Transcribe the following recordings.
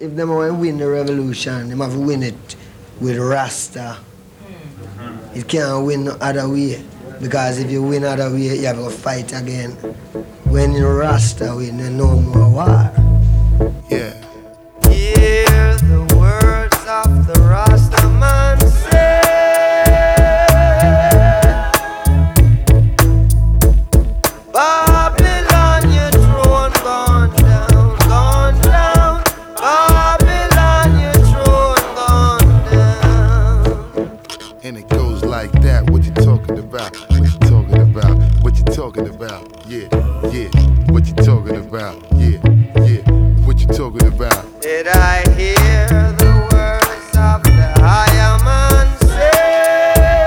if them want to win the revolution, they have to win it with Rasta. It can't win no other way. Because if you win other way, you have to fight again. When you Rasta win, there's no more war. Yeah. Hear the words of the Rasta man say. Babylon, your throne gone down, gone down. Babylon, your throne gone down. And it goes like that. What you talking about? What you talking about? What you talking about? Yeah, yeah. What you talking about? Yeah, yeah. What you talking about? Did I hear the words of the higher man say?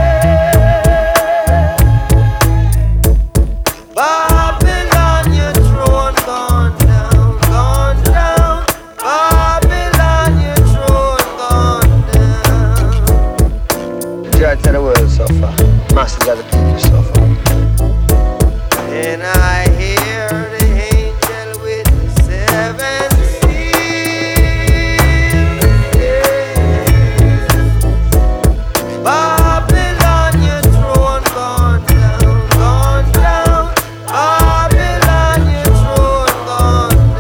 Babylon, your throne gone down, gone down. Babylon, your throne gone down. Majority of the world suffer. Masses of the people suffer. And I hear the angel with the 7 seals. Babylon, your throne gone down, gone down. Babylon, your throne gone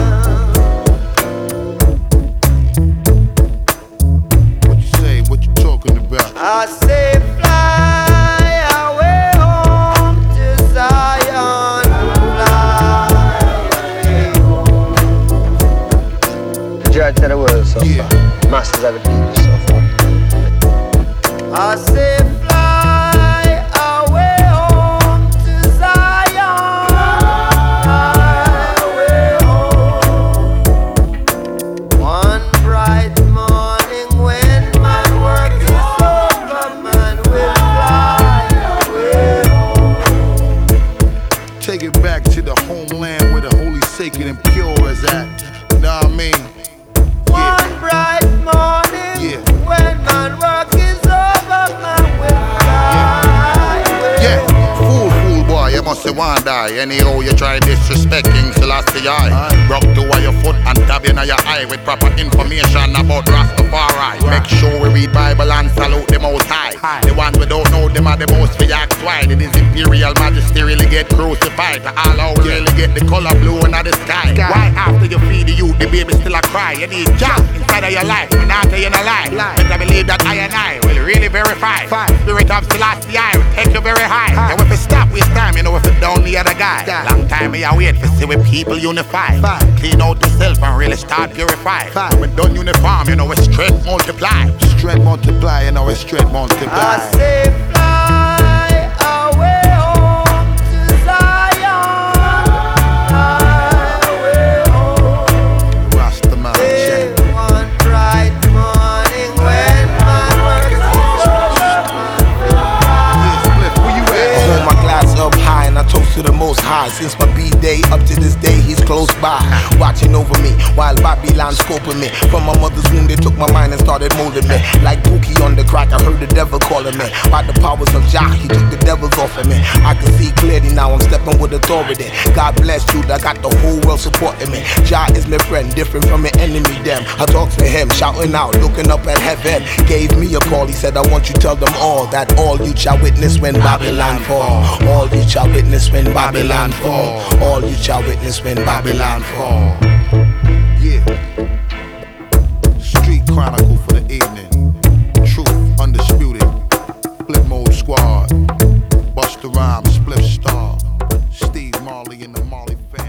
down. What you say? What you talking about? I say fly away home to Zion, fly away home. Majority of the world suffer. Yeah. Masses of the people suffer. I say fly away home to Zion, fly away home. One bright morning when my work is over, man will fly away home. Take it back to the homeland where the holy, sacred, and pure is at. Know what I mean? One bright morning Yeah. when my work is over, man will fly away Yeah, home. fool boy, you must say one die. Anyhow, you try disrespect King Selassie I. Rock to your foot and tap in your eye with proper information about Rastafari. Make sure we read Bible and salute the Most High. The ones we don't know, them are the most for ask why. Did his imperial majesty really get crucified? To all out really get the color blue in the sky. Why after you feed the youth, the baby still a cry? You need Jah inside of your life, and after you no lie. Better believe that I and I will really verify. Spirit of Selassie I will take you very high. And if we stop waste time, you know if it down the other guy. Long time me I wait for see we people unify. Clean out yourself and really start purify. When we done uniform, you know we straight multiply. Straight multiply, you know we straight multiply. I say fly away home to Zion, fly away home. Rastaman Then chant. one bright morning when my work is Yeah, Spliff, where you I at? hold my glass up high and I toast to the Most High. Since my B-day up to this day, he's close by, watching over me while Babylon scoping me. From my mother's womb, they took my mind and started molding me. Like Pookie on the crack, I heard the devil calling me. By the powers of Jah, he took the devils off of me. I can see clearly now, I'm stepping with authority. God bless you, I got the whole world supporting me. Jah is my friend, different from my enemy them. I talk to him, shouting out, looking up at heaven. Gave me a call, he said, I want you tell them all that all you shall witness when Babylon fall. All you shall witness when Babylon fall. All you shall witness when Babylon fall. Yeah. Street Chronicle for the evening. Truth, undisputed. Flip Mode Squad. Busta Rhymes, Spliff Star. Steve Marley and the Marley family.